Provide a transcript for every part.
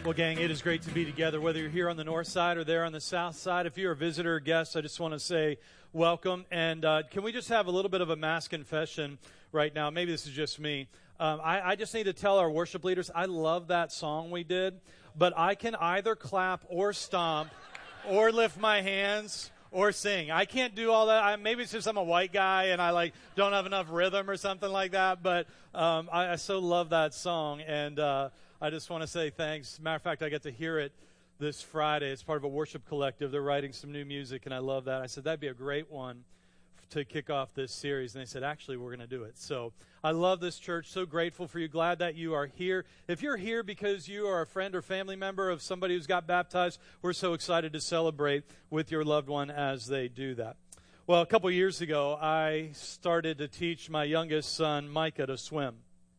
Well, gang, it is great to be together, whether you're here on the north side or there on the south side. If you're a visitor or guest, I just want to say welcome. And can we just have a little bit of a mass confession right now? Maybe this is just me. I just need to tell our worship leaders, I love that song we did, but I can either clap or stomp or lift my hands or sing. I can't do all that. Maybe it's just I'm a white guy and I don't have enough rhythm or something like that, but I so love that song, and I just want to say thanks. Matter of fact, I get to hear it this Friday. It's part of a worship collective. They're writing some new music, and I love that. I said, that'd be a great one to kick off this series. And they said, actually, we're going to do it. So I love this church. So grateful for you. Glad that you are here. If you're here because you are a friend or family member of somebody who's got baptized, we're so excited to celebrate with your loved one as they do that. Well, a couple years ago, I started to teach my youngest son, Micah, to swim.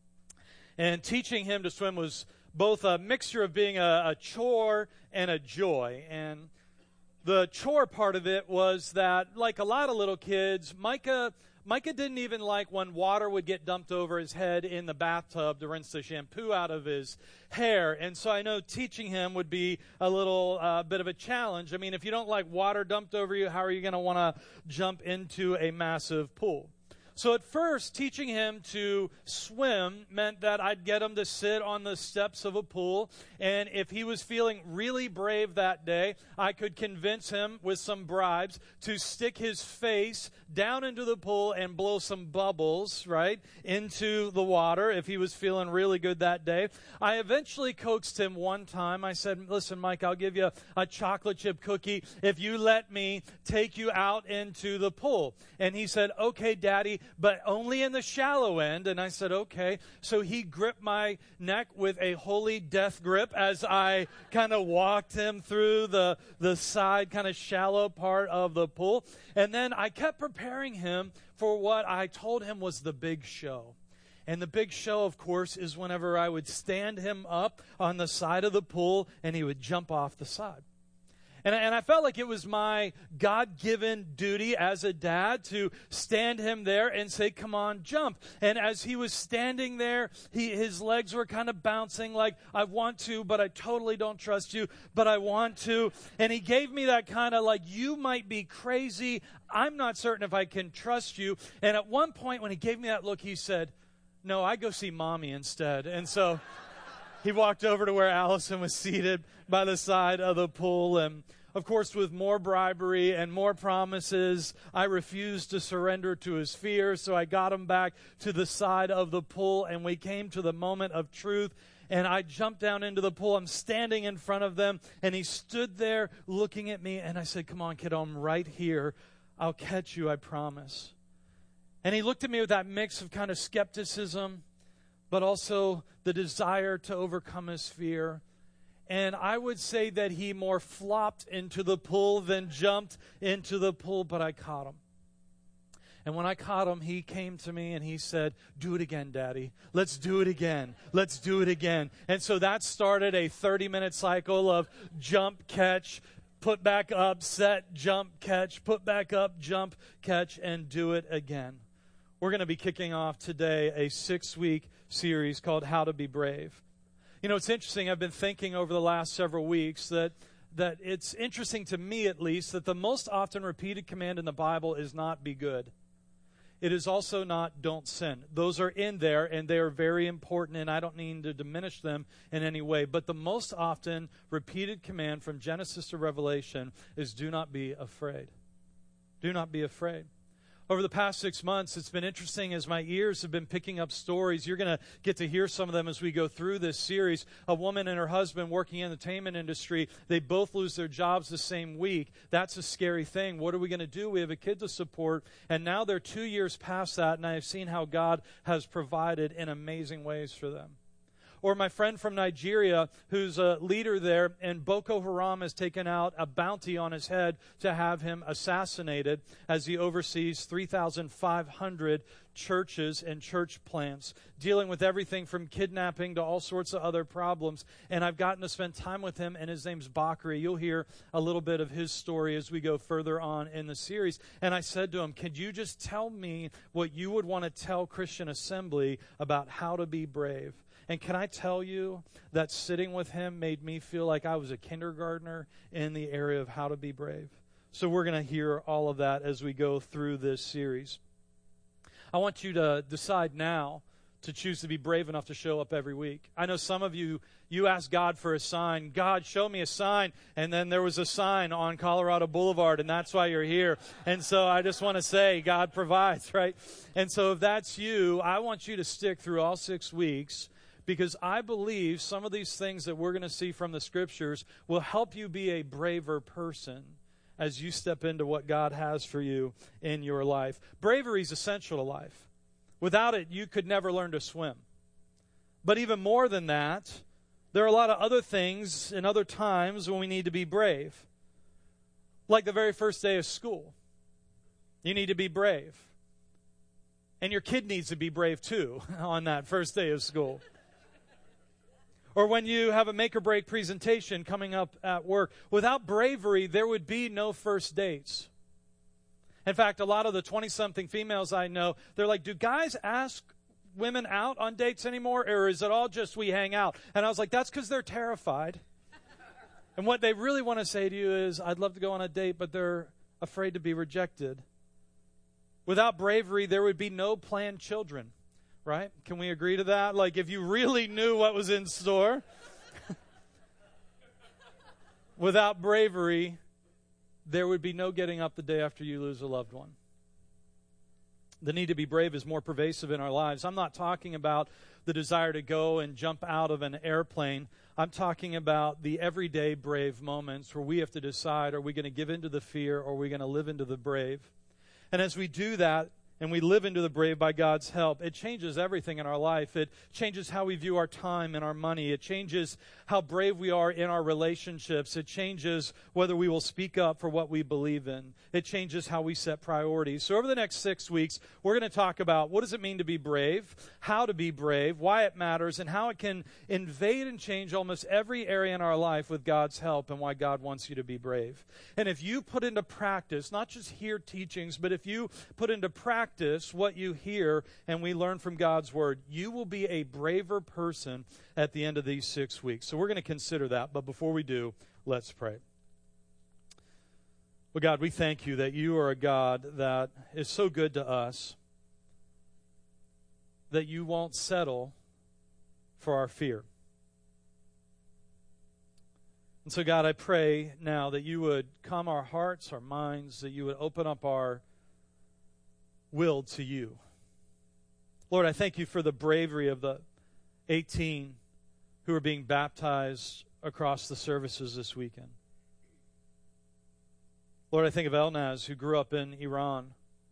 And teaching him to swim was both a mixture of being a chore and a joy. And the chore part of it was that, like a lot of little kids, Micah didn't even like when water would get dumped over his head in the bathtub to rinse the shampoo out of his hair. And so I know teaching him would be a little bit of a challenge. I mean, if you don't like water dumped over you, how are you going to want to jump into a massive pool? So at first, teaching him to swim meant that I'd get him to sit on the steps of a pool, and if he was feeling really brave that day, I could convince him with some bribes to stick his face down into the pool and blow some bubbles, right, into the water if he was feeling really good that day. I eventually coaxed him one time. I said, listen, Mike, I'll give you a chocolate chip cookie if you let me take you out into the pool. And he said, okay, Daddy, but only in the shallow end. And I said, okay. So he gripped my neck with a holy death grip as I kind of walked him through the side, kind of shallow part of the pool. And then I kept preparing him for what I told him was the big show. And the big show, of course, is whenever I would stand him up on the side of the pool and he would jump off the side. And I felt like it was my God-given duty as a dad to stand him there and say, come on, jump. And as he was standing there, his legs were kind of bouncing like, I want to, but I totally don't trust you, but I want to. And he gave me that kind of like, you might be crazy. I'm not certain if I can trust you. And at one point when he gave me that look, he said, no, I go see Mommy instead. And so he walked over to where Allison was seated by the side of the pool, and of course, with more bribery and more promises, I refused to surrender to his fear, so I got him back to the side of the pool, and we came to the moment of truth, and I jumped down into the pool. I'm standing in front of them, and he stood there looking at me, and I said, come on, kiddo, I'm right here. I'll catch you, I promise. And he looked at me with that mix of kind of skepticism, but also the desire to overcome his fear. And I would say that he more flopped into the pool than jumped into the pool, but I caught him. And when I caught him, he came to me and he said, do it again, Daddy. Let's do it again. Let's do it again. And so that started a 30-minute cycle of jump, catch, put back up, set, jump, catch, put back up, jump, catch, and do it again. We're going to be kicking off today a 6-week series called How to Be Brave. You know, it's interesting. I've been thinking over the last several weeks that it's interesting to me, at least, that the most often repeated command in the Bible is not be good. It is also not don't sin. Those are in there, and they are very important, and I don't mean to diminish them in any way. But the most often repeated command from Genesis to Revelation is do not be afraid. Do not be afraid. Over the past 6 months, it's been interesting as my ears have been picking up stories. You're going to get to hear some of them as we go through this series. A woman and her husband working in the entertainment industry, they both lose their jobs the same week. That's a scary thing. What are we going to do? We have a kid to support, and now they're 2 years past that, and I have seen how God has provided in amazing ways for them. Or my friend from Nigeria, who's a leader there, and Boko Haram has taken out a bounty on his head to have him assassinated as he oversees 3,500 churches and church plants, dealing with everything from kidnapping to all sorts of other problems. And I've gotten to spend time with him, and his name's Bakri. You'll hear a little bit of his story as we go further on in the series. And I said to him, could you just tell me what you would want to tell Christian Assembly about how to be brave? And can I tell you that sitting with him made me feel like I was a kindergartner in the area of how to be brave. So we're going to hear all of that as we go through this series. I want you to decide now to choose to be brave enough to show up every week. I know some of you asked God for a sign. God, show me a sign. And then there was a sign on Colorado Boulevard, and that's why you're here. And so I just want to say, God provides, right? And so if that's you, I want you to stick through all 6 weeks, because I believe some of these things that we're going to see from the Scriptures will help you be a braver person as you step into what God has for you in your life. Bravery is essential to life. Without it, you could never learn to swim. But even more than that, there are a lot of other things and other times when we need to be brave. Like the very first day of school. You need to be brave. And your kid needs to be brave too on that first day of school. Or when you have a make or break presentation coming up at work. Without bravery, there would be no first dates. In fact, a lot of the 20-something females I know, they're like, do guys ask women out on dates anymore, or is it all just we hang out? And I was like, that's because they're terrified. And what they really want to say to you is, I'd love to go on a date, but they're afraid to be rejected. Without bravery, there would be no planned children, right? Can we agree to that? Like, if you really knew what was in store. Without bravery, there would be no getting up the day after you lose a loved one. The need to be brave is more pervasive in our lives. I'm not talking about the desire to go and jump out of an airplane. I'm talking about the everyday brave moments where we have to decide, are we going to give into the fear or are we going to live into the brave? And as we do that, and we live into the brave by God's help, it changes everything in our life. It changes how we view our time and our money. It changes how brave we are in our relationships. It changes whether we will speak up for what we believe in. It changes how we set priorities. So over the next 6 weeks, we're going to talk about what does it mean to be brave, how to be brave, why it matters, and how it can invade and change almost every area in our life with God's help, and why God wants you to be brave. And if you put into practice, not just hear teachings, but if you put into practice what you hear and we learn from God's Word, you will be a braver person at the end of these 6 weeks. So we're going to consider that, but before we do, let's pray. Well, God, we thank you that you are a God that is so good to us that you won't settle for our fear. And so, God, I pray now that you would calm our hearts, our minds, that you would open up our will to you. Lord, I thank you for the bravery of the 18 who are being baptized across the services this weekend. Lord, I think of Elnaz, who grew up in Iran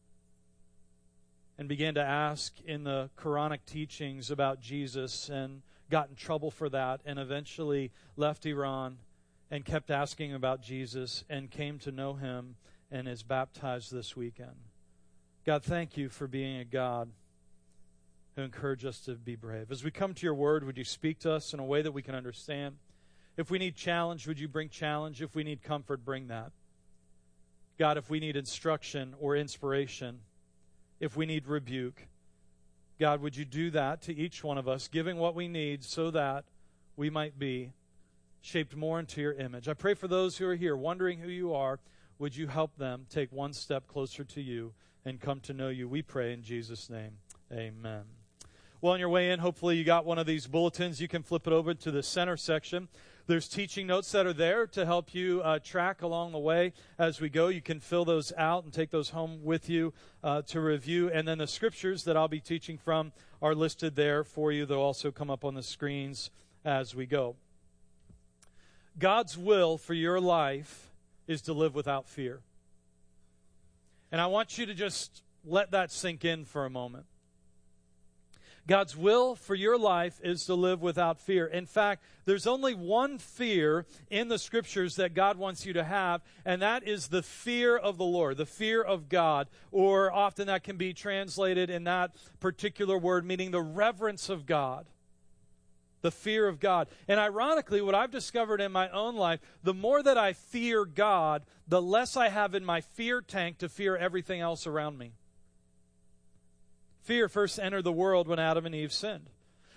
and began to ask in the Quranic teachings about Jesus and got in trouble for that, and eventually left Iran and kept asking about Jesus and came to know him and is baptized this weekend. God, thank you for being a God who encourages us to be brave. As we come to your word, would you speak to us in a way that we can understand? If we need challenge, would you bring challenge? If we need comfort, bring that. God, if we need instruction or inspiration, if we need rebuke, God, would you do that to each one of us, giving what we need so that we might be shaped more into your image. I pray for those who are here wondering who you are. Would you help them take one step closer to you and come to know you? We pray in Jesus' name. Amen. Well, on your way in, hopefully you got one of these bulletins. You can flip it over to the center section. There's teaching notes that are there to help you track along the way as we go. You can fill those out and take those home with you to review. And then the scriptures that I'll be teaching from are listed there for you. They'll also come up on the screens as we go. God's will for your life is to live without fear. And I want you to just let that sink in for a moment. God's will for your life is to live without fear. In fact, there's only one fear in the scriptures that God wants you to have, and that is the fear of the Lord, the fear of God, or often that can be translated in that particular word, meaning the reverence of God. The fear of God. And ironically, what I've discovered in my own life, the more that I fear God, the less I have in my fear tank to fear everything else around me. Fear first entered the world when Adam and Eve sinned.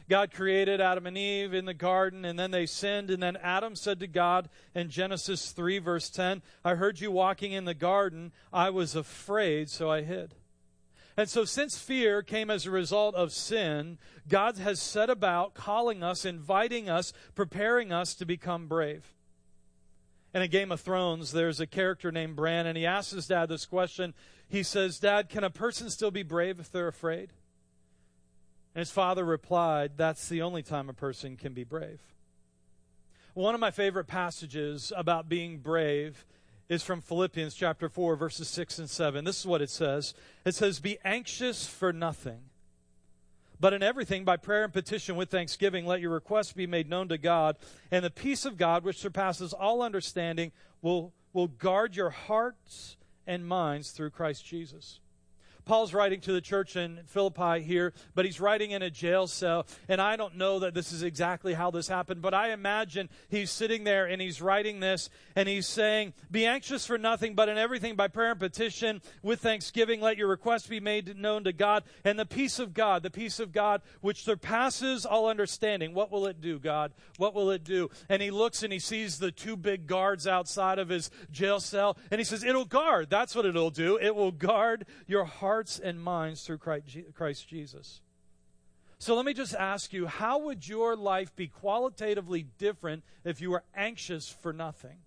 God created Adam and Eve in the garden, and then they sinned. And then Adam said to God in Genesis 3, verse 10, I heard you walking in the garden. I was afraid, so I hid. And so since fear came as a result of sin, God has set about calling us, inviting us, preparing us to become brave. In a Game of Thrones, there's a character named Bran, and he asks his dad this question. He says, Dad, can a person still be brave if they're afraid? And his father replied, that's the only time a person can be brave. One of my favorite passages about being brave is from Philippians chapter 4, verses 6 and 7. This is what it says. It says, be anxious for nothing, but in everything by prayer and petition with thanksgiving, let your requests be made known to God, and the peace of God, which surpasses all understanding, will guard your hearts and minds through Christ Jesus. Paul's writing to the church in Philippi here, but he's writing in a jail cell, and I don't know that this is exactly how this happened, but I imagine he's sitting there and he's writing this, and he's saying, be anxious for nothing, but in everything by prayer and petition with thanksgiving, let your requests be made known to God, and the peace of God which surpasses all understanding. What will it do, God? What will it do? And he looks and he sees the two big guards outside of his jail cell, and he says, it'll guard. That's what it'll do. It will guard your hearts and minds through Christ Jesus. So let me just ask you, how would your life be qualitatively different if you were anxious for nothing?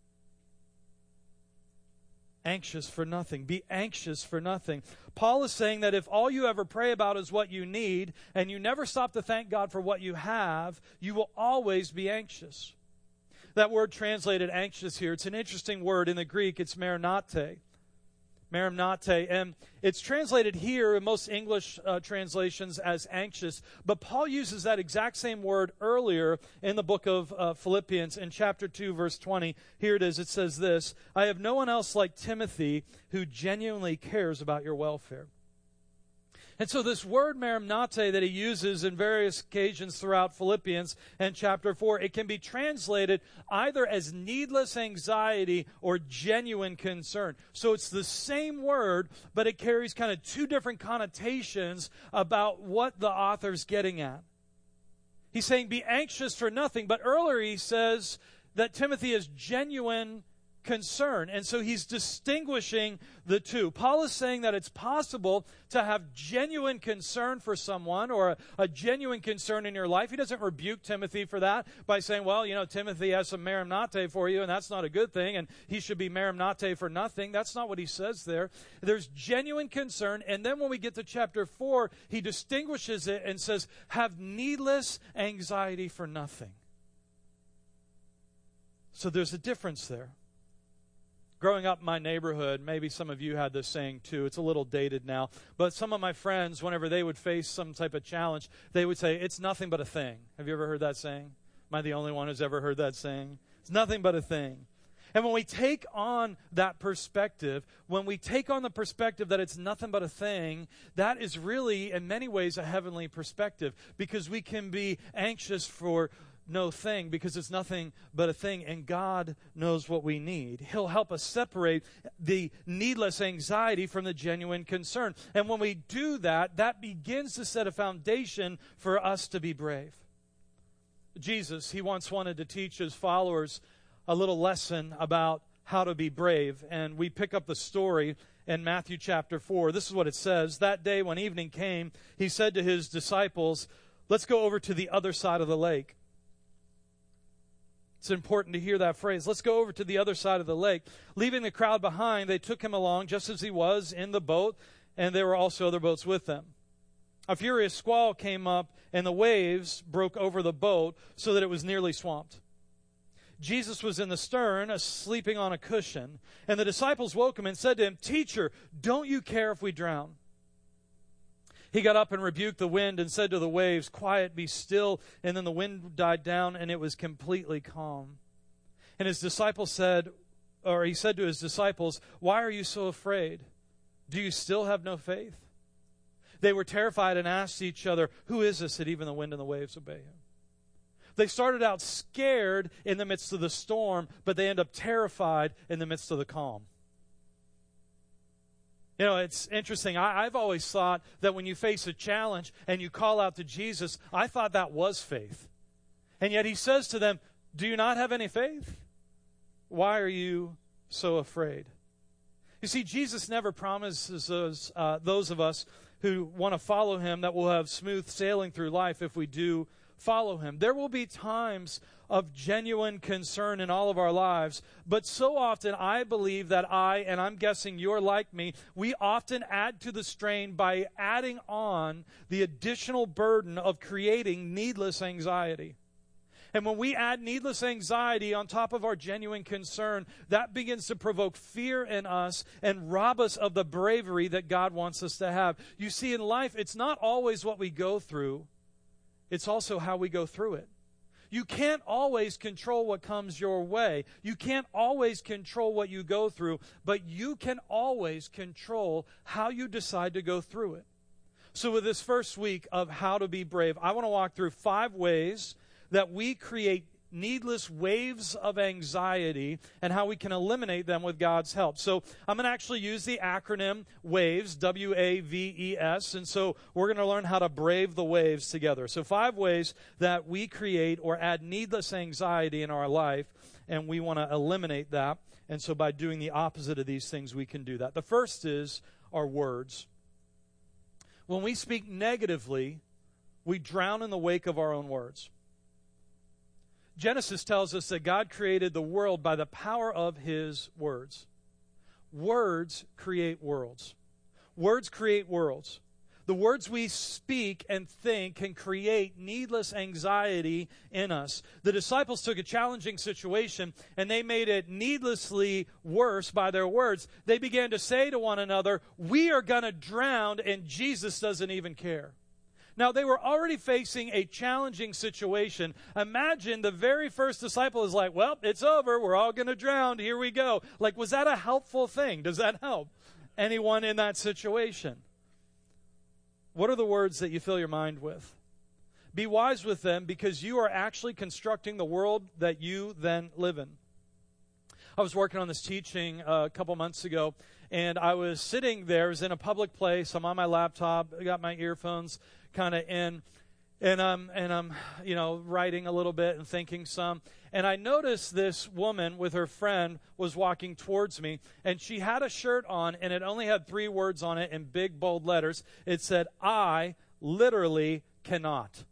Anxious for nothing. Be anxious for nothing. Paul is saying that if all you ever pray about is what you need, and you never stop to thank God for what you have, you will always be anxious. That word translated anxious here, it's an interesting word. In the Greek, it's merimnate. Merimnate, and it's translated here in most English translations as anxious, but Paul uses that exact same word earlier in the book of Philippians in chapter 2, verse 20. Here it is. It says this, I have no one else like Timothy who genuinely cares about your welfare. And so this word merimnate that he uses in various occasions throughout Philippians and chapter 4, it can be translated either as needless anxiety or genuine concern. So it's the same word, but it carries kind of two different connotations about what the author's getting at. He's saying be anxious for nothing, but earlier he says that Timothy is genuine concern. And so he's distinguishing the two. Paul is saying that it's possible to have genuine concern for someone or a genuine concern in your life. He doesn't rebuke Timothy for that by saying, well, Timothy has some merimnate for you, and that's not a good thing, and he should be merimnate for nothing. That's not what he says there. There's genuine concern, and then when we get to chapter 4, he distinguishes it and says, have needless anxiety for nothing. So there's a difference there. Growing up in my neighborhood, maybe some of you had this saying too. It's a little dated now. But some of my friends, whenever they would face some type of challenge, they would say, it's nothing but a thing. Have you ever heard that saying? Am I the only one who's ever heard that saying? It's nothing but a thing. And when we take on that perspective, when we take on the perspective that it's nothing but a thing, that is really, in many ways, a heavenly perspective. Because we can be anxious for no thing because it's nothing but a thing, and God knows what we need. He'll help us separate the needless anxiety from the genuine concern. And when we do that, that begins to set a foundation for us to be brave. Jesus, he once wanted to teach his followers a little lesson about how to be brave, and we pick up the story in Matthew chapter 4. This is what it says. That day when evening came, he said to his disciples, let's go over to the other side of the lake. It's important to hear that phrase. Let's go over to the other side of the lake. Leaving the crowd behind, they took him along just as he was in the boat, and there were also other boats with them. A furious squall came up, and the waves broke over the boat so that it was nearly swamped. Jesus was in the stern, sleeping on a cushion, and the disciples woke him and said to him, Teacher, don't you care if we drown? He got up and rebuked the wind and said to the waves, Quiet, be still. And then the wind died down and it was completely calm. And he said to his disciples, Why are you so afraid? Do you still have no faith? They were terrified and asked each other, Who is this that even the wind and the waves obey him? They started out scared in the midst of the storm, but they end up terrified in the midst of the calm. You know, it's interesting. I've always thought that when you face a challenge and you call out to Jesus, I thought that was faith. And yet he says to them, do you not have any faith? Why are you so afraid? You see, Jesus never promises those of us who want to follow him that we'll have smooth sailing through life if we do follow him. There will be times of genuine concern in all of our lives, but so often I believe that and I'm guessing you're like me, we often add to the strain by adding on the additional burden of creating needless anxiety. And when we add needless anxiety on top of our genuine concern, that begins to provoke fear in us and rob us of the bravery that God wants us to have. You see, in life, it's not always what we go through. It's also how we go through it. You can't always control what comes your way. You can't always control what you go through, but you can always control how you decide to go through it. So with this first week of How to Be Brave, I want to walk through 5 ways that we create needless waves of anxiety and how we can eliminate them with God's help. So I'm going to actually use the acronym WAVES, W-A-V-E-S, and so we're going to learn how to brave the waves together. So 5 ways that we create or add needless anxiety in our life, and we want to eliminate that. And so by doing the opposite of these things, we can do that. The first is our words. When we speak negatively, we drown in the wake of our own words. Genesis tells us that God created the world by the power of his words. Words create worlds. Words create worlds. The words we speak and think can create needless anxiety in us. The disciples took a challenging situation and they made it needlessly worse by their words. They began to say to one another, we are going to drown, and Jesus doesn't even care. Now, they were already facing a challenging situation. Imagine the very first disciple is like, well, it's over. We're all going to drown. Here we go. Like, was that a helpful thing? Does that help anyone in that situation? What are the words that you fill your mind with? Be wise with them, because you are actually constructing the world that you then live in. I was working on this teaching a couple months ago, and I was sitting there. I was in a public place. I'm on my laptop. I got my earphones kind of in, and I'm writing a little bit and thinking some. And I noticed this woman with her friend was walking towards me, and she had a shirt on, and it only had 3 words on it in big, bold letters. It said, I literally cannot.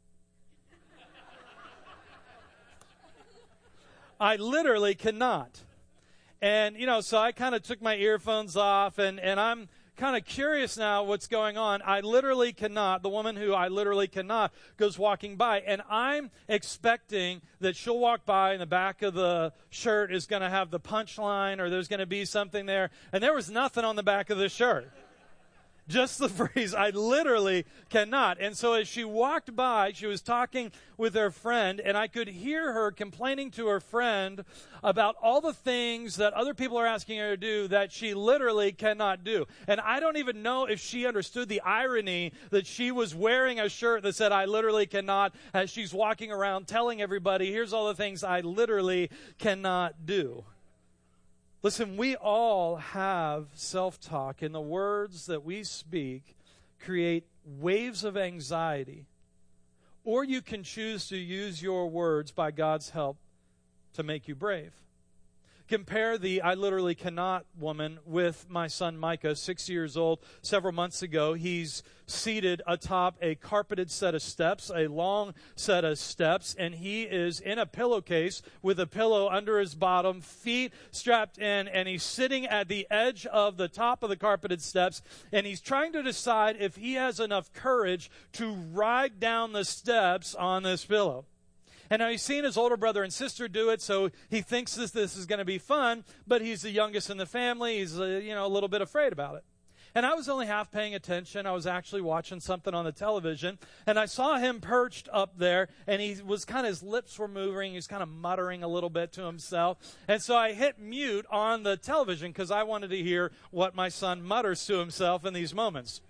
I literally cannot. And, so I kind of took my earphones off, and I'm kind of curious now what's going on. I literally cannot. The woman who I literally cannot goes walking by, and I'm expecting that she'll walk by and the back of the shirt is going to have the punchline, or there's going to be something there. And there was nothing on the back of the shirt. Just the phrase, I literally cannot. And so as she walked by, she was talking with her friend, and I could hear her complaining to her friend about all the things that other people are asking her to do that she literally cannot do. And I don't even know if she understood the irony that she was wearing a shirt that said, I literally cannot, as she's walking around telling everybody, here's all the things I literally cannot do. Listen, we all have self-talk, and the words that we speak create waves of anxiety. Or you can choose to use your words by God's help to make you brave. Compare the I literally cannot woman with my son Micah, 6 years old. Several months ago, he's seated atop a carpeted set of steps, a long set of steps, and he is in a pillowcase with a pillow under his bottom, feet strapped in, and he's sitting at the edge of the top of the carpeted steps, and he's trying to decide if he has enough courage to ride down the steps on this pillow. And now he's seen his older brother and sister do it, so he thinks this is going to be fun, but he's the youngest in the family. He's a little bit afraid about it. And I was only half paying attention. I was actually watching something on the television, and I saw him perched up there, and he was his lips were moving. He was kind of muttering a little bit to himself. And so I hit mute on the television because I wanted to hear what my son mutters to himself in these moments.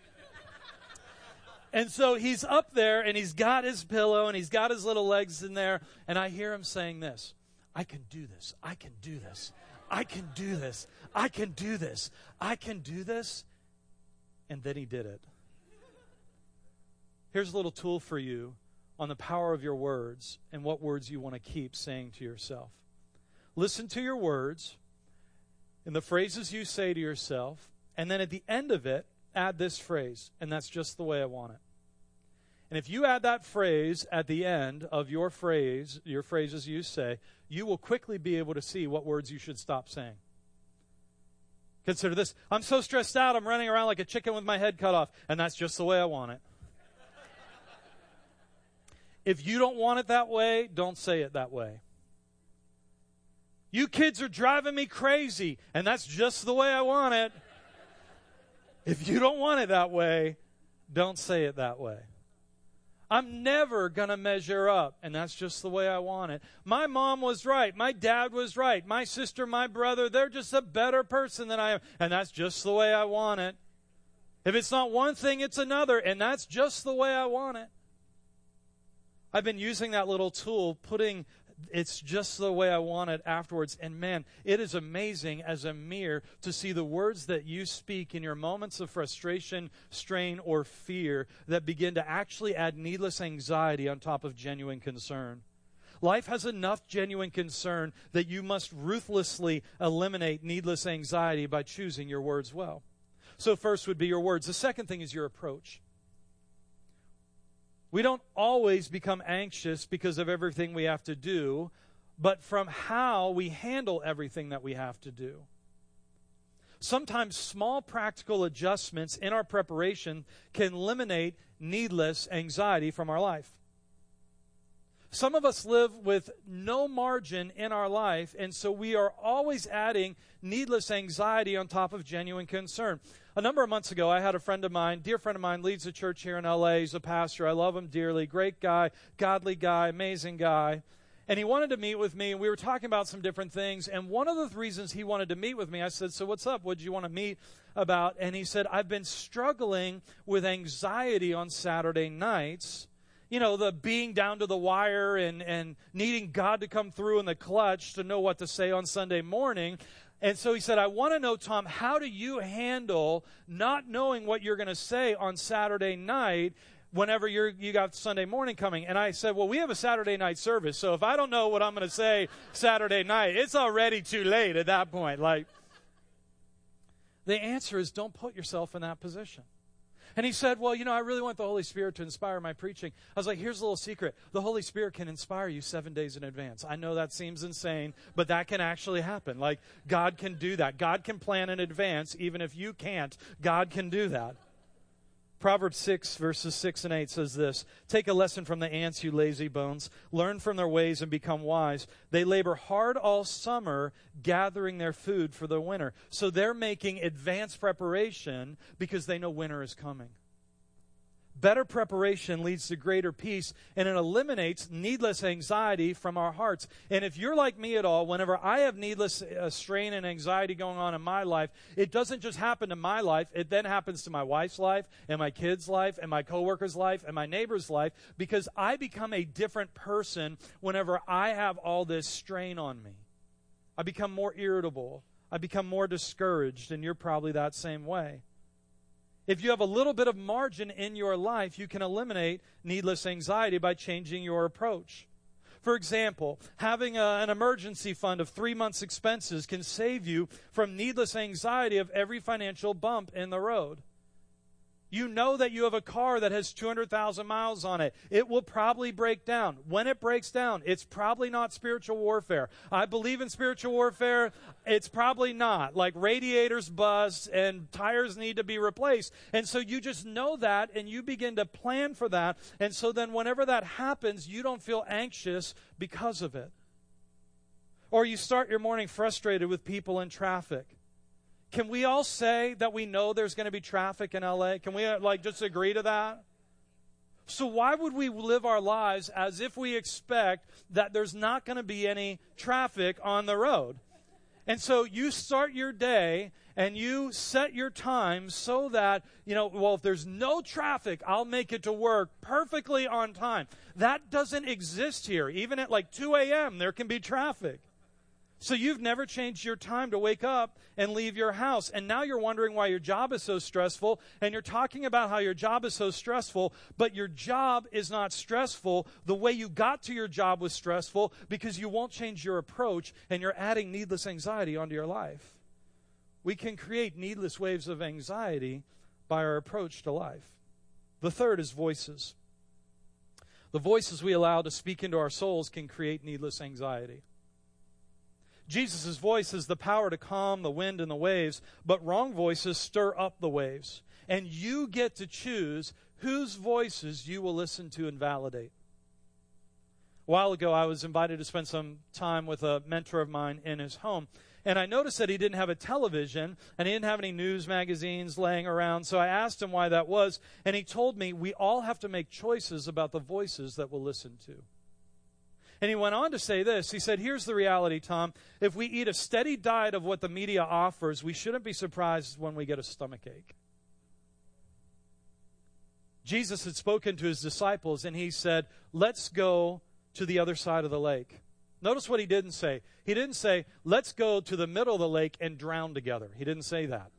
And so he's up there, and he's got his pillow, and he's got his little legs in there, and I hear him saying this, I can do this, I can do this, I can do this, I can do this, I can do this. And then he did it. Here's a little tool for you on the power of your words and what words you want to keep saying to yourself. Listen to your words and the phrases you say to yourself, and then at the end of it, add this phrase, and that's just the way I want it. And if you add that phrase at the end of your phrases you say, you will quickly be able to see what words you should stop saying. Consider this. I'm so stressed out, I'm running around like a chicken with my head cut off, and that's just the way I want it. If you don't want it that way, don't say it that way. You kids are driving me crazy, and that's just the way I want it. If you don't want it that way, don't say it that way. I'm never going to measure up, and that's just the way I want it. My mom was right. My dad was right. My sister, my brother, they're just a better person than I am, and that's just the way I want it. If it's not one thing, it's another, and that's just the way I want it. I've been using that little tool, putting it's just the way I want it afterwards. And man, it is amazing as a mirror to see the words that you speak in your moments of frustration, strain, or fear that begin to actually add needless anxiety on top of genuine concern. Life has enough genuine concern that you must ruthlessly eliminate needless anxiety by choosing your words well. So first would be your words. The second thing is your approach. We don't always become anxious because of everything we have to do, but from how we handle everything that we have to do. Sometimes small practical adjustments in our preparation can eliminate needless anxiety from our life. Some of us live with no margin in our life, and so we are always adding needless anxiety on top of genuine concern. A number of months ago, I had a friend of mine, dear friend of mine, leads a church here in L.A. He's a pastor. I love him dearly. Great guy, godly guy, amazing guy. And he wanted to meet with me, and we were talking about some different things. And one of the reasons he wanted to meet with me, I said, so what's up? What did you want to meet about? And he said, I've been struggling with anxiety on Saturday nights. You know, the being down to the wire and needing God to come through in the clutch to know what to say on Sunday morning. And so he said, I want to know, Tom, how do you handle not knowing what you're going to say on Saturday night whenever you got Sunday morning coming? And I said, well, we have a Saturday night service, so if I don't know what I'm going to say Saturday night, it's already too late at that point. Like, the answer is don't put yourself in that position. And he said, well, I really want the Holy Spirit to inspire my preaching. I was like, here's a little secret. The Holy Spirit can inspire you 7 days in advance. I know that seems insane, but that can actually happen. Like, God can do that. God can plan in advance, even if you can't. God can do that. Proverbs 6, verses 6 and 8 says this, take a lesson from the ants, you lazy bones. Learn from their ways and become wise. They labor hard all summer, gathering their food for the winter. So they're making advanced preparation because they know winter is coming. Better preparation leads to greater peace, and it eliminates needless anxiety from our hearts. And if you're like me at all, whenever I have needless strain and anxiety going on in my life, it doesn't just happen to my life. It then happens to my wife's life, and my kid's life, and my coworker's life, and my neighbor's life, because I become a different person whenever I have all this strain on me. I become more irritable. I become more discouraged, and you're probably that same way. If you have a little bit of margin in your life, you can eliminate needless anxiety by changing your approach. For example, having an emergency fund of 3 months' expenses can save you from needless anxiety of every financial bump in the road. You know that you have a car that has 200,000 miles on it. It will probably break down. When it breaks down, it's probably not spiritual warfare. I believe in spiritual warfare. It's probably not. Like radiators bust and tires need to be replaced. And so you just know that and you begin to plan for that. And so then whenever that happens, you don't feel anxious because of it. Or you start your morning frustrated with people in traffic. Can we all say that we know there's going to be traffic in LA? Can we just agree to that? So why would we live our lives as if we expect that there's not going to be any traffic on the road? And so you start your day and you set your time so that, if there's no traffic, I'll make it to work perfectly on time. That doesn't exist here. Even at 2 a.m., there can be traffic. So you've never changed your time to wake up and leave your house. And now you're wondering why your job is so stressful. And you're talking about how your job is so stressful, but your job is not stressful. The way you got to your job was stressful because you won't change your approach and you're adding needless anxiety onto your life. We can create needless waves of anxiety by our approach to life. The third is voices. The voices we allow to speak into our souls can create needless anxiety. Jesus' voice has the power to calm the wind and the waves, but wrong voices stir up the waves. And you get to choose whose voices you will listen to and validate. A while ago, I was invited to spend some time with a mentor of mine in his home. And I noticed that he didn't have a television, and he didn't have any news magazines laying around. So I asked him why that was, and he told me we all have to make choices about the voices that we'll listen to. And he went on to say this. He said, here's the reality, Tom. If we eat a steady diet of what the media offers, we shouldn't be surprised when we get a stomachache. Jesus had spoken to his disciples, and he said, let's go to the other side of the lake. Notice what he didn't say. He didn't say, let's go to the middle of the lake and drown together. He didn't say that.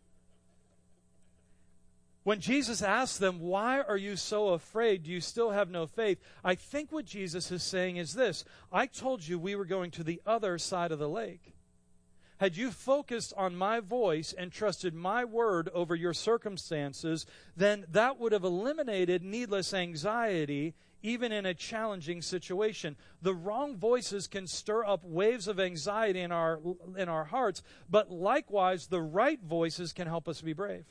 When Jesus asked them, why are you so afraid? Do you still have no faith? I think what Jesus is saying is this. I told you we were going to the other side of the lake. Had you focused on my voice and trusted my word over your circumstances, then that would have eliminated needless anxiety, even in a challenging situation. The wrong voices can stir up waves of anxiety in our hearts, but likewise, the right voices can help us be brave.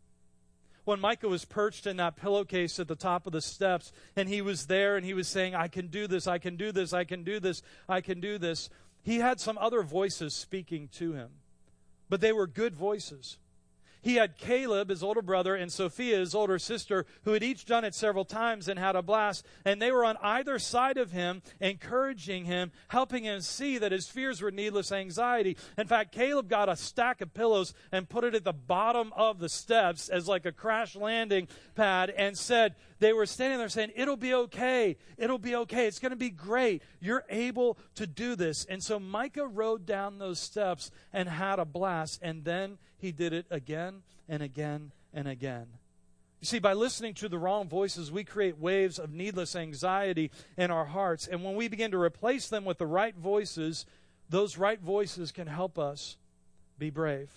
When Micah was perched in that pillowcase at the top of the steps, and he was there and he was saying, I can do this, I can do this, I can do this, I can do this, he had some other voices speaking to him. But they were good voices. He had Caleb, his older brother, and Sophia, his older sister, who had each done it several times and had a blast. And they were on either side of him, encouraging him, helping him see that his fears were needless anxiety. In fact, Caleb got a stack of pillows and put it at the bottom of the steps as like a crash landing pad and said, they were standing there saying, it'll be okay. It'll be okay. It's going to be great. You're able to do this. And so Micah rode down those steps and had a blast. And then he did it again and again and again. You see, by listening to the wrong voices, we create waves of needless anxiety in our hearts. And when we begin to replace them with the right voices, those right voices can help us be brave.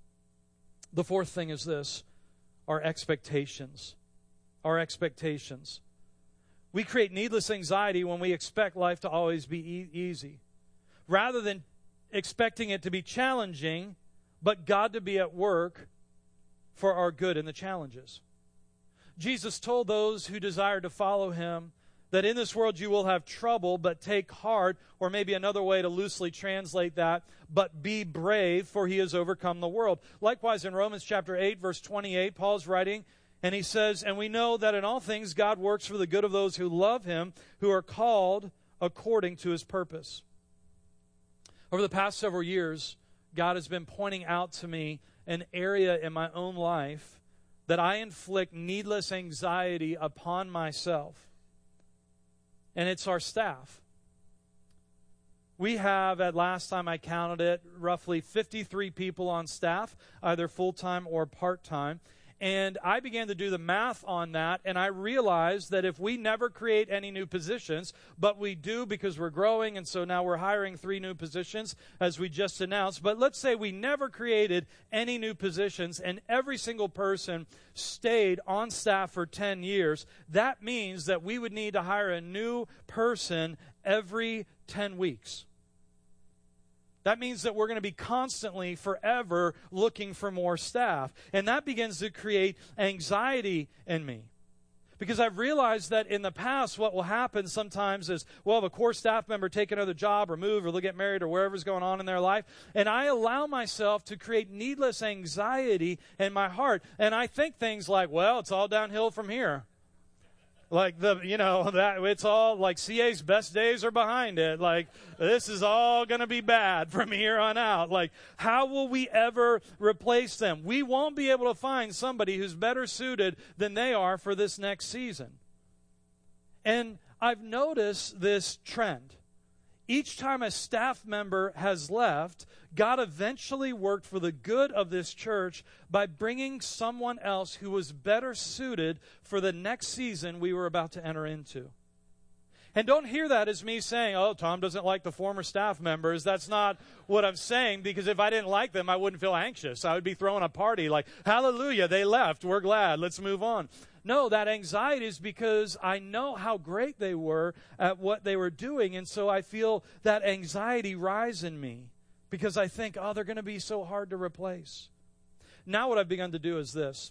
The fourth thing is this, our expectations. Our expectations. We create needless anxiety when we expect life to always be easy. Rather than expecting it to be challenging, but God to be at work for our good in the challenges. Jesus told those who desire to follow him that in this world you will have trouble, but take heart, or maybe another way to loosely translate that, but be brave, for he has overcome the world. Likewise, in Romans chapter 8, verse 28, Paul's writing, and he says, and we know that in all things God works for the good of those who love him, who are called according to his purpose. Over the past several years, God has been pointing out to me an area in my own life that I inflict needless anxiety upon myself. And it's our staff. We have, at last time I counted it, roughly 53 people on staff, either full-time or part-time. And I began to do the math on that, and I realized that if we never create any new positions, but we do because we're growing, and so now we're hiring 3 new positions, as we just announced. But let's say we never created any new positions, and every single person stayed on staff for 10 years. That means that we would need to hire a new person every 10 weeks. That means that we're going to be constantly, forever, looking for more staff. And that begins to create anxiety in me. Because I've realized that in the past, what will happen sometimes is, well, a core staff member take another job or move or they'll get married or wherever's going on in their life. And I allow myself to create needless anxiety in my heart. And I think things like, well, it's all downhill from here. Like that it's all like CA's best days are behind it. Like this is all going to be bad from here on out. Like how will we ever replace them? We won't be able to find somebody who's better suited than they are for this next season. And I've noticed this trend. each time a staff member has left, God eventually worked for the good of this church by bringing someone else who was better suited for the next season we were about to enter into. And don't hear that as me saying, oh, Tom doesn't like the former staff members. That's not what I'm saying, because if I didn't like them, I wouldn't feel anxious. I would be throwing a party like, hallelujah, they left. We're glad. Let's move on. No, that anxiety is because I know how great they were at what they were doing, and so I feel that anxiety rise in me because I think, oh, they're going to be so hard to replace. Now what I've begun to do is this.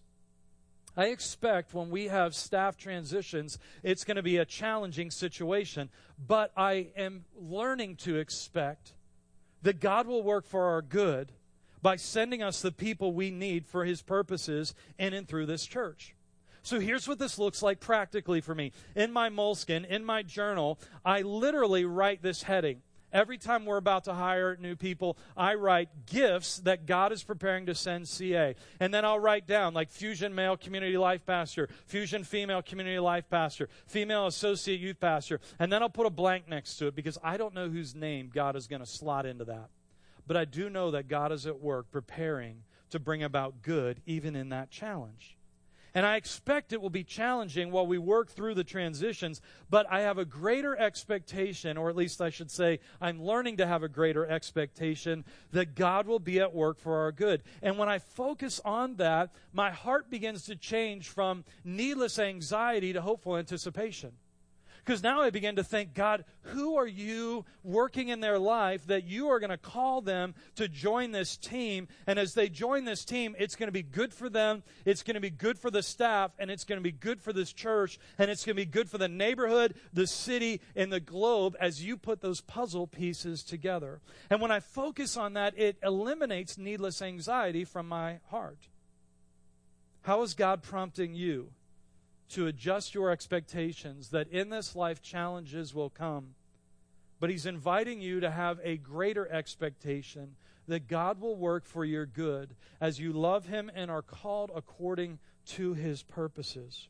I expect when we have staff transitions, it's going to be a challenging situation, but I am learning to expect that God will work for our good by sending us the people we need for His purposes in and through this church. So here's what this looks like practically for me. In my moleskin, in my journal, I literally write this heading. Every time we're about to hire new people, I write gifts that God is preparing to send CA. And then I'll write down like Fusion Male Community Life Pastor, Fusion Female Community Life Pastor, Female Associate Youth Pastor. And then I'll put a blank next to it because I don't know whose name God is going to slot into that. But I do know that God is at work preparing to bring about good even in that challenge. And I expect it will be challenging while we work through the transitions, but I have a greater expectation, or at least I should say, I'm learning to have a greater expectation that God will be at work for our good. And when I focus on that, my heart begins to change from needless anxiety to hopeful anticipation. Because now I begin to think, God, who are you working in their life that you are going to call them to join this team? And as they join this team, it's going to be good for them, it's going to be good for the staff, and it's going to be good for this church, and it's going to be good for the neighborhood, the city, and the globe as you put those puzzle pieces together. And when I focus on that, it eliminates needless anxiety from my heart. How is God prompting you to adjust your expectations that in this life challenges will come? But He's inviting you to have a greater expectation that God will work for your good as you love Him and are called according to His purposes.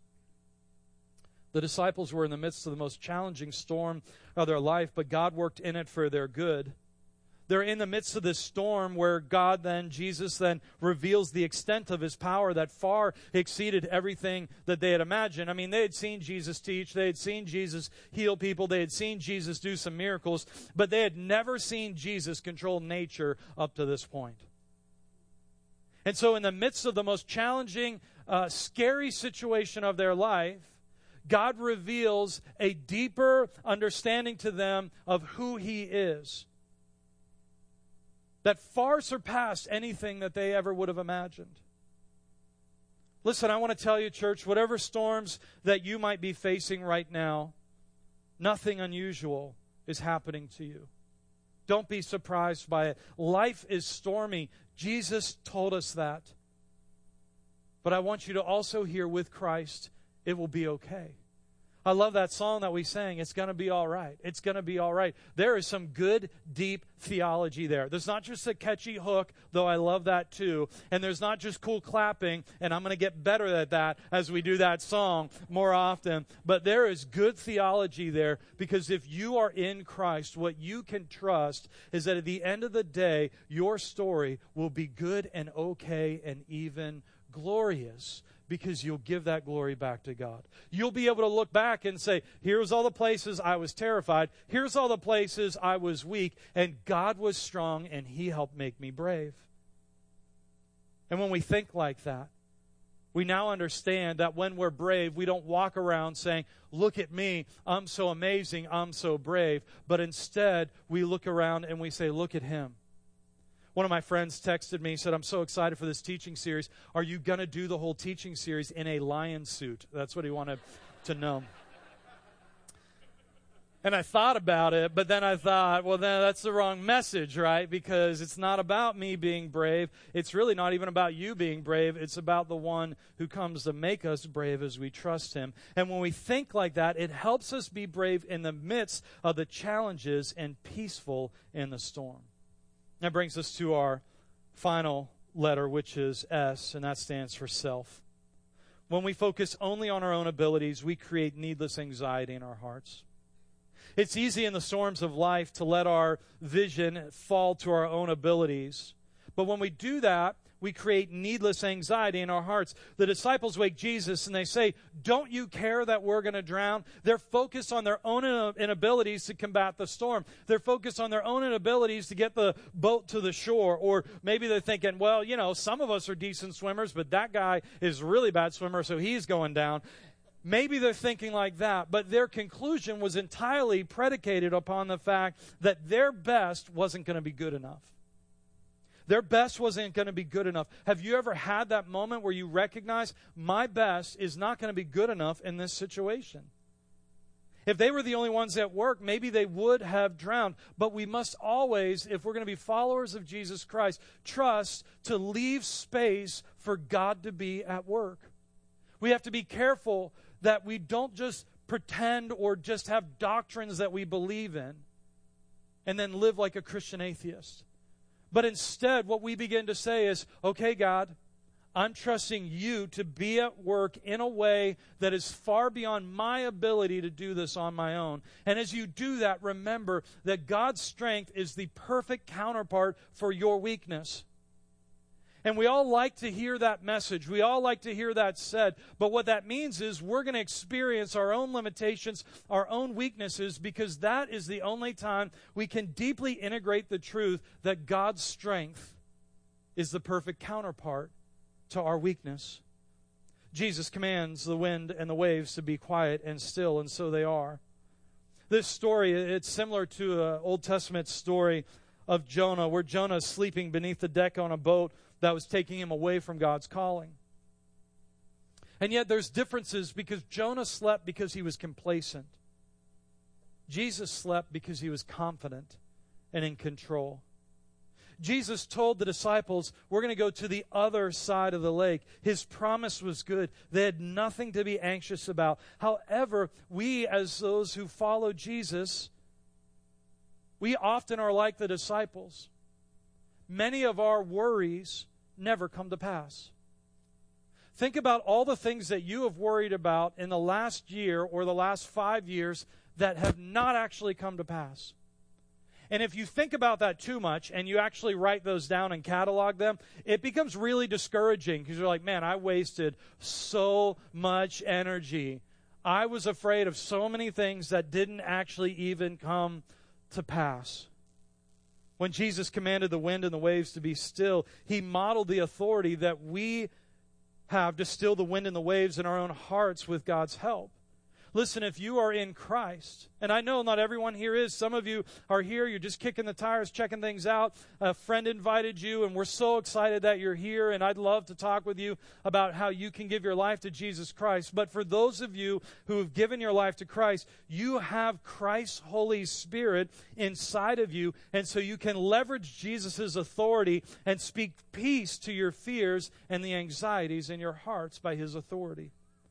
The disciples were in the midst of the most challenging storm of their life, but God worked in it for their good. They're in the midst of this storm where Jesus then reveals the extent of His power that far exceeded everything that they had imagined. I mean, they had seen Jesus teach, they had seen Jesus heal people, they had seen Jesus do some miracles, but they had never seen Jesus control nature up to this point. And so in the midst of the most challenging, scary situation of their life, God reveals a deeper understanding to them of who He is that far surpassed anything that they ever would have imagined. Listen, I want to tell you, church, whatever storms that you might be facing right now, nothing unusual is happening to you. Don't be surprised by it. Life is stormy. Jesus told us that. But I want you to also hear, with Christ, it will be okay. I love that song that we sang, It's Gonna Be All Right. It's gonna be all right. There is some good, deep theology there. There's not just a catchy hook, though I love that too. And there's not just cool clapping, and I'm going to get better at that as we do that song more often. But there is good theology there, because if you are in Christ, what you can trust is that at the end of the day, your story will be good and okay and even glorious, because you'll give that glory back to God. You'll be able to look back and say, here's all the places I was terrified. Here's all the places I was weak. And God was strong, and He helped make me brave. And when we think like that, we now understand that when we're brave, we don't walk around saying, look at me, I'm so amazing, I'm so brave. But instead, we look around and we say, look at Him. One of my friends texted me, said, I'm so excited for this teaching series. Are you going to do the whole teaching series in a lion suit? That's what he wanted to know. And I thought about it, but then I thought, well, then that's the wrong message, right? Because it's not about me being brave. It's really not even about you being brave. It's about the one who comes to make us brave as we trust Him. And when we think like that, it helps us be brave in the midst of the challenges and peaceful in the storm. That brings us to our final letter, which is S, and that stands for self. When we focus only on our own abilities, we create needless anxiety in our hearts. It's easy in the storms of life to let our vision fall to our own abilities. But when we do that, we create needless anxiety in our hearts. The disciples wake Jesus and they say, "Don't you care that we're going to drown?" They're focused on their own inabilities to combat the storm. They're focused on their own inabilities to get the boat to the shore. Or maybe they're thinking, well, some of us are decent swimmers, but that guy is a really bad swimmer, so he's going down. Maybe they're thinking like that, but their conclusion was entirely predicated upon the fact that their best wasn't going to be good enough. Their best wasn't going to be good enough. Have you ever had that moment where you recognize, my best is not going to be good enough in this situation? If they were the only ones at work, maybe they would have drowned. But we must always, if we're going to be followers of Jesus Christ, trust to leave space for God to be at work. We have to be careful that we don't just pretend or just have doctrines that we believe in and then live like a Christian atheist. But instead, what we begin to say is, okay, God, I'm trusting you to be at work in a way that is far beyond my ability to do this on my own. And as you do that, remember that God's strength is the perfect counterpart for your weakness. And we all like to hear that message. We all like to hear that said. But what that means is we're going to experience our own limitations, our own weaknesses, because that is the only time we can deeply integrate the truth that God's strength is the perfect counterpart to our weakness. Jesus commands the wind and the waves to be quiet and still, and so they are. This story, it's similar to an Old Testament story of Jonah, where Jonah is sleeping beneath the deck on a boat that was taking him away from God's calling. And yet there's differences, because Jonah slept because he was complacent. Jesus slept because he was confident and in control. Jesus told the disciples, we're going to go to the other side of the lake. His promise was good. They had nothing to be anxious about. However, we as those who follow Jesus, we often are like the disciples. Many of our worries never come to pass. Think about all the things that you have worried about in the last year or the last 5 years that have not actually come to pass. And if you think about that too much and you actually write those down and catalog them, it becomes really discouraging, because you're like, man, I wasted so much energy. I was afraid of so many things that didn't actually even come to pass. When Jesus commanded the wind and the waves to be still, he modeled the authority that we have to still the wind and the waves in our own hearts with God's help. Listen, if you are in Christ, and I know not everyone here is. Some of you are here, you're just kicking the tires, checking things out. A friend invited you, and we're so excited that you're here, and I'd love to talk with you about how you can give your life to Jesus Christ. But for those of you who have given your life to Christ, you have Christ's Holy Spirit inside of you, and so you can leverage Jesus' authority and speak peace to your fears and the anxieties in your hearts by his authority.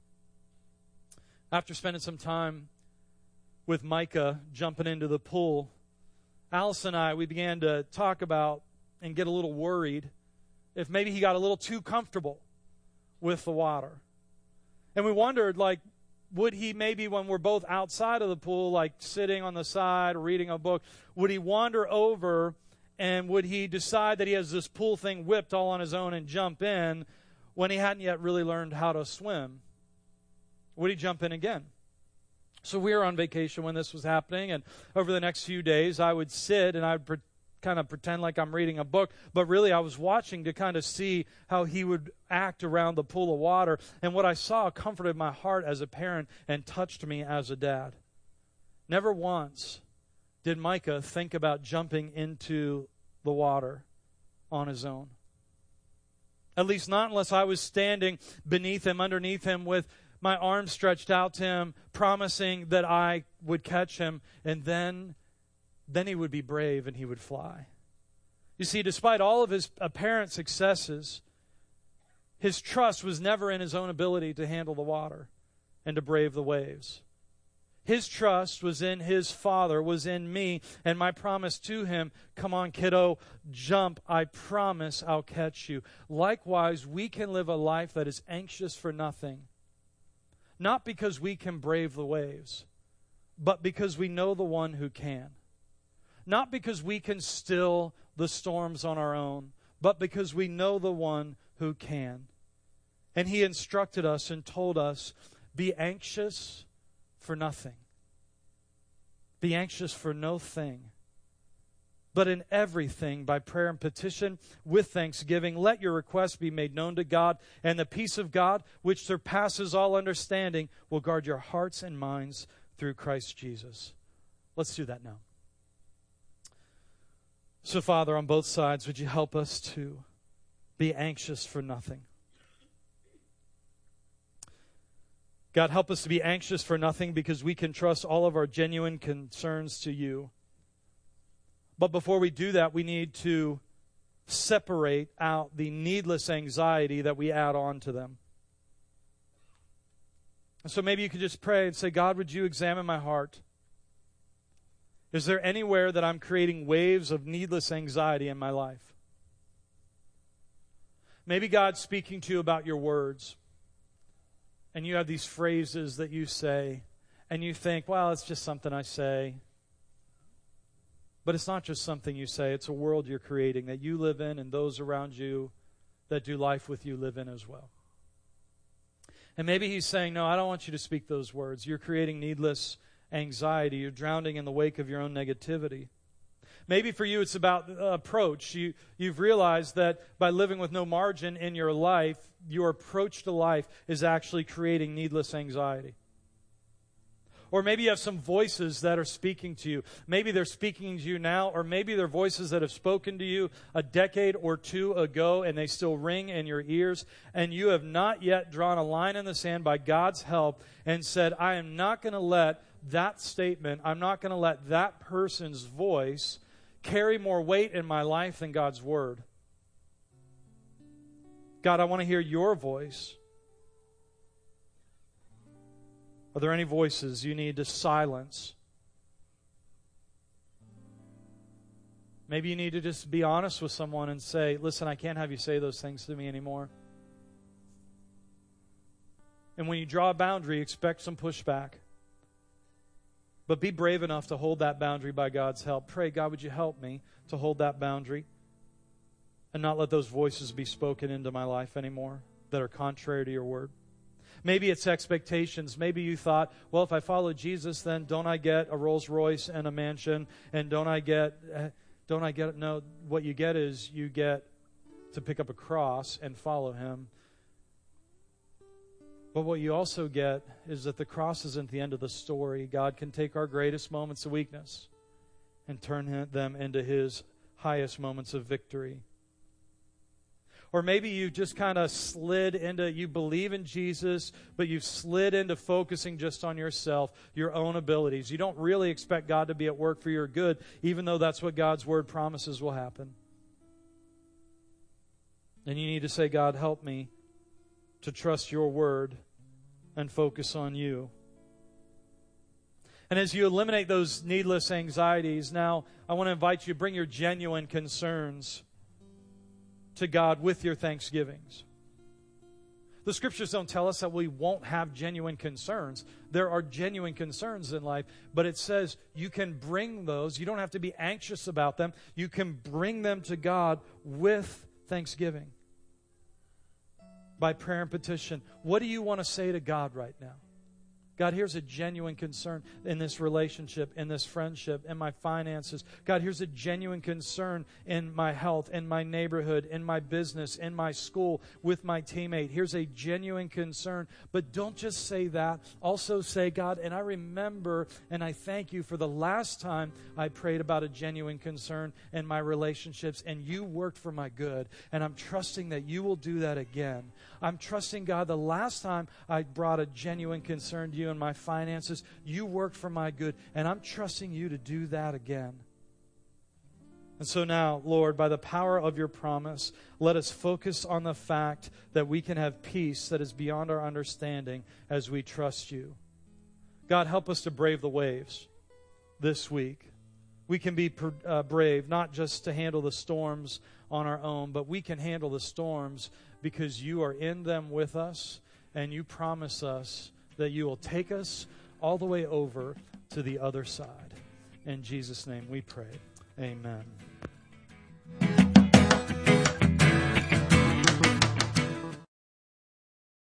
After spending some time with Micah jumping into the pool, Alice and I, we began to talk about and get a little worried if maybe he got a little too comfortable with the water. And we wondered, would he maybe, when we're both outside of the pool, sitting on the side or reading a book, would he wander over and would he decide that he has this pool thing whipped all on his own and jump in when he hadn't yet really learned how to swim? Would he jump in again? So we were on vacation when this was happening, and over the next few days, I would sit and I would kind of pretend like I'm reading a book, but really I was watching to kind of see how he would act around the pool of water. And what I saw comforted my heart as a parent and touched me as a dad. Never once did Micah think about jumping into the water on his own. At least not unless I was standing beneath him, underneath him, with my arms stretched out to him, promising that I would catch him, and then he would be brave and he would fly. You see, despite all of his apparent successes, his trust was never in his own ability to handle the water and to brave the waves. His trust was in his Father, was in me, and my promise to him, come on, kiddo, jump, I promise I'll catch you. Likewise, we can live a life that is anxious for nothing. Not because we can brave the waves, but because we know the one who can. Not because we can still the storms on our own, but because we know the one who can. And he instructed us and told us, be anxious for nothing. Be anxious for no thing. But in everything, by prayer and petition, with thanksgiving, let your requests be made known to God, and the peace of God, which surpasses all understanding, will guard your hearts and minds through Christ Jesus. Let's do that now. So, Father, on both sides, would you help us to be anxious for nothing? God, help us to be anxious for nothing because we can trust all of our genuine concerns to you. But before we do that, we need to separate out the needless anxiety that we add on to them. And so maybe you could just pray and say, God, would you examine my heart? Is there anywhere that I'm creating waves of needless anxiety in my life? Maybe God's speaking to you about your words. And you have these phrases that you say, and you think, well, it's just something I say. But it's not just something you say. It's a world you're creating that you live in and those around you that do life with you live in as well. And maybe he's saying, no, I don't want you to speak those words. You're creating needless anxiety. You're drowning in the wake of your own negativity. Maybe for you it's about approach. You've realized that by living with no margin in your life, your approach to life is actually creating needless anxiety. Or maybe you have some voices that are speaking to you. Maybe they're speaking to you now, or maybe they're voices that have spoken to you a decade or two ago, and they still ring in your ears, and you have not yet drawn a line in the sand by God's help and said, I am not going to let that statement, I'm not going to let that person's voice carry more weight in my life than God's word. God, I want to hear your voice. Are there any voices you need to silence? Maybe you need to just be honest with someone and say, listen, I can't have you say those things to me anymore. And when you draw a boundary, expect some pushback. But be brave enough to hold that boundary by God's help. Pray, God, would you help me to hold that boundary and not let those voices be spoken into my life anymore that are contrary to your word. Maybe it's expectations. Maybe you thought, well, if I follow Jesus, then don't I get a Rolls Royce and a mansion? And no, what you get is you get to pick up a cross and follow him. But what you also get is that the cross isn't the end of the story. God can take our greatest moments of weakness and turn them into his highest moments of victory. Or maybe you just kind of slid into, you believe in Jesus, but you've slid into focusing just on yourself, your own abilities. You don't really expect God to be at work for your good, even though that's what God's word promises will happen. And you need to say, God, help me to trust your word and focus on you. And as you eliminate those needless anxieties, now I want to invite you to bring your genuine concerns to God with your thanksgivings. The scriptures don't tell us that we won't have genuine concerns. There are genuine concerns in life, but it says you can bring those. You don't have to be anxious about them. You can bring them to God with thanksgiving by prayer and petition. What do you want to say to God right now? God, here's a genuine concern in this relationship, in this friendship, in my finances. God, here's a genuine concern in my health, in my neighborhood, in my business, in my school, with my teammate. Here's a genuine concern. But don't just say that. Also say, God, and I remember and I thank you for the last time I prayed about a genuine concern in my relationships, and you worked for my good. And I'm trusting that you will do that again. I'm trusting, God, the last time I brought a genuine concern to you in my finances, you worked for my good, and I'm trusting you to do that again. And so now, Lord, by the power of your promise, let us focus on the fact that we can have peace that is beyond our understanding as we trust you. God, help us to brave the waves this week. We can be brave, not just to handle the storms on our own, but we can handle the storms because you are in them with us, and you promise us that you will take us all the way over to the other side. In Jesus' name we pray. Amen.